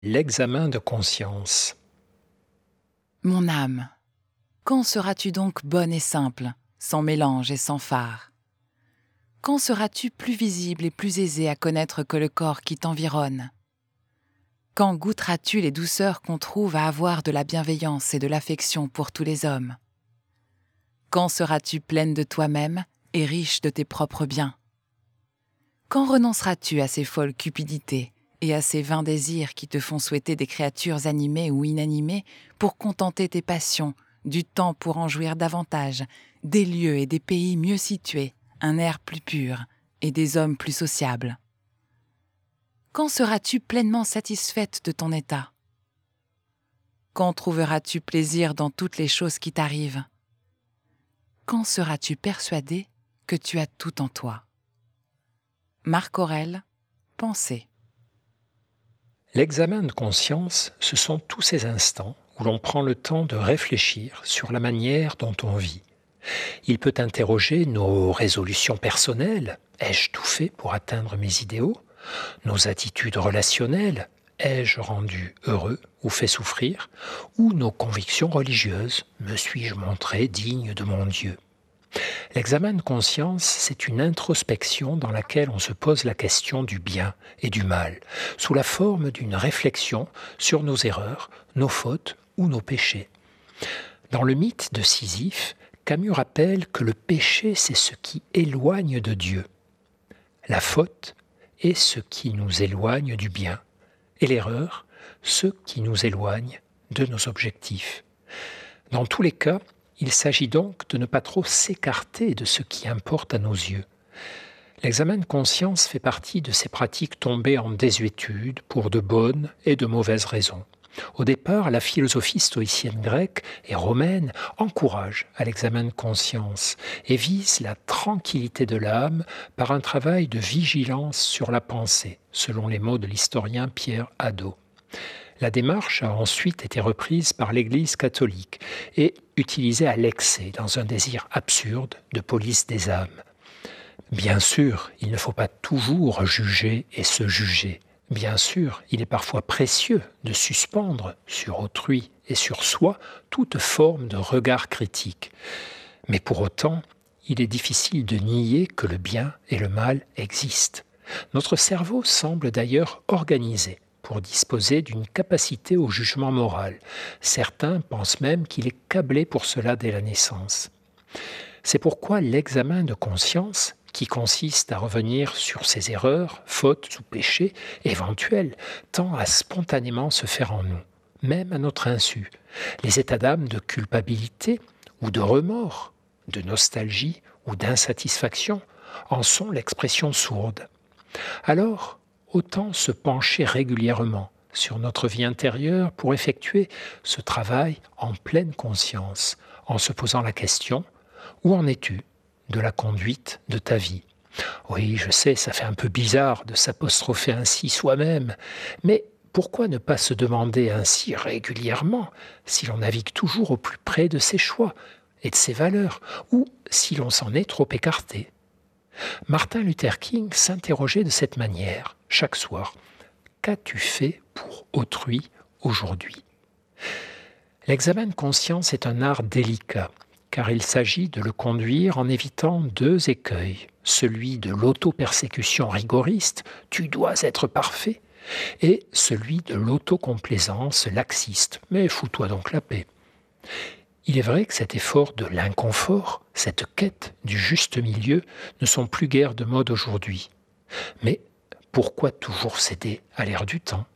L'examen de conscience. Mon âme, quand seras-tu donc bonne et simple, sans mélange et sans fard? Quand seras-tu plus visible et plus aisée à connaître que le corps qui t'environne? Quand goûteras-tu les douceurs qu'on trouve à avoir de la bienveillance et de l'affection pour tous les hommes? Quand seras-tu pleine de toi-même et riche de tes propres biens? Quand renonceras-tu à ces folles cupidités et à ces vains désirs qui te font souhaiter des créatures animées ou inanimées pour contenter tes passions, du temps pour en jouir davantage, des lieux et des pays mieux situés, un air plus pur et des hommes plus sociables? Quand seras-tu pleinement satisfaite de ton état? Quand trouveras-tu plaisir dans toutes les choses qui t'arrivent? Quand seras-tu persuadée que tu as tout en toi? Marc Aurèle, Pensée. L'examen de conscience, ce sont tous ces instants où l'on prend le temps de réfléchir sur la manière dont on vit. Il peut interroger nos résolutions personnelles. Ai-je tout fait pour atteindre mes idéaux? Nos attitudes relationnelles. Ai-je rendu heureux ou fait souffrir? Ou nos convictions religieuses. Me suis-je montré digne de mon Dieu? L'examen de conscience, c'est une introspection dans laquelle on se pose la question du bien et du mal, sous la forme d'une réflexion sur nos erreurs, nos fautes ou nos péchés. Dans le mythe de Sisyphe, Camus rappelle que le péché, c'est ce qui éloigne de Dieu. La faute est ce qui nous éloigne du bien, et l'erreur, ce qui nous éloigne de nos objectifs. Dans tous les cas, il s'agit donc de ne pas trop s'écarter de ce qui importe à nos yeux. L'examen de conscience fait partie de ces pratiques tombées en désuétude pour de bonnes et de mauvaises raisons. Au départ, la philosophie stoïcienne grecque et romaine encourage à l'examen de conscience et vise la tranquillité de l'âme par un travail de vigilance sur la pensée, selon les mots de l'historien Pierre Hadot. La démarche a ensuite été reprise par l'Église catholique et utilisée à l'excès dans un désir absurde de police des âmes. Bien sûr, il ne faut pas toujours juger et se juger. Bien sûr, il est parfois précieux de suspendre sur autrui et sur soi toute forme de regard critique. Mais pour autant, il est difficile de nier que le bien et le mal existent. Notre cerveau semble d'ailleurs organisé pour disposer d'une capacité au jugement moral. Certains pensent même qu'il est câblé pour cela dès la naissance. C'est pourquoi l'examen de conscience, qui consiste à revenir sur ses erreurs, fautes ou péchés éventuels, tend à spontanément se faire en nous, même à notre insu. Les états d'âme de culpabilité ou de remords, de nostalgie ou d'insatisfaction en sont l'expression sourde. Alors, autant se pencher régulièrement sur notre vie intérieure pour effectuer ce travail en pleine conscience, en se posant la question: où en es-tu de la conduite de ta vie? Oui, je sais, ça fait un peu bizarre de s'apostropher ainsi soi-même, mais pourquoi ne pas se demander ainsi régulièrement si l'on navigue toujours au plus près de ses choix et de ses valeurs, ou si l'on s'en est trop écarté? Martin Luther King s'interrogeait de cette manière, chaque soir: qu'as-tu fait pour autrui aujourd'hui? L'examen de conscience est un art délicat, car il s'agit de le conduire en évitant deux écueils, celui de l'auto-persécution rigoriste, tu dois être parfait, et celui de l'autocomplaisance laxiste, mais fous-toi donc la paix. Il est vrai que cet effort de l'inconfort, cette quête du juste milieu, ne sont plus guère de mode aujourd'hui. Mais pourquoi toujours céder à l'air du temps?